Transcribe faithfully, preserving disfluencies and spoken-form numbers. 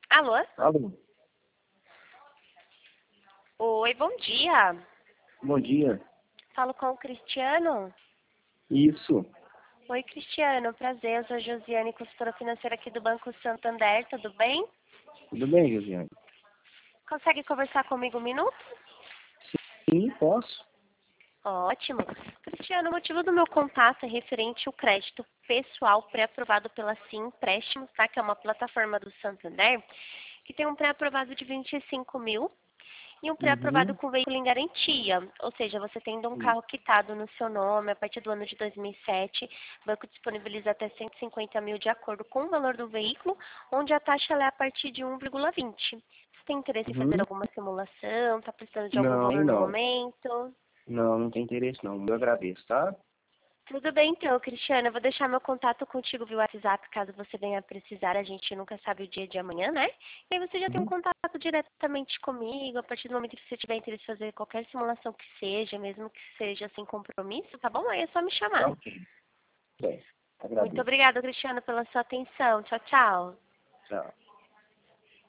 Alô? Alô, Oi, bom dia. bom dia. Falo com o Cristiano. Isso, Oi, Cristiano. Prazer, eu sou a Josiane, consultora financeira aqui do Banco Santander, tudo bem? tudo bem, Josiane? Consegue conversar comigo um minuto? Sim, posso. Ótimo. Cristiano, o motivo do meu contato é referente ao crédito pessoal pré-aprovado pela Sim Empréstimos, tá? Que é uma plataforma do Santander, que tem um pré-aprovado de vinte e cinco mil e um pré-aprovado Uhum. com veículo em garantia. Ou seja, você tendo um Sim. carro quitado no seu nome a partir do ano de dois mil e sete, o banco disponibiliza até cento e cinquenta mil de acordo com o valor do veículo, onde a taxa ela é a partir de um vírgula vinte. Você tem interesse em fazer Uhum. alguma simulação? Está precisando de algum Não, valor no não. momento? Não, não tem interesse não. Eu agradeço, tá? Tudo bem então, Cristiana. Eu vou deixar meu contato contigo via WhatsApp, caso você venha a precisar. A gente nunca sabe o dia de amanhã, né? E aí você já tem um Uhum. contato diretamente comigo. A partir do momento que você tiver interesse em fazer qualquer simulação que seja, mesmo que seja sem compromisso, tá bom? Aí é só me Tá chamar. ok. Bem, Muito agradeço. obrigada, Cristiana, pela sua atenção. Tchau, tchau. Tchau.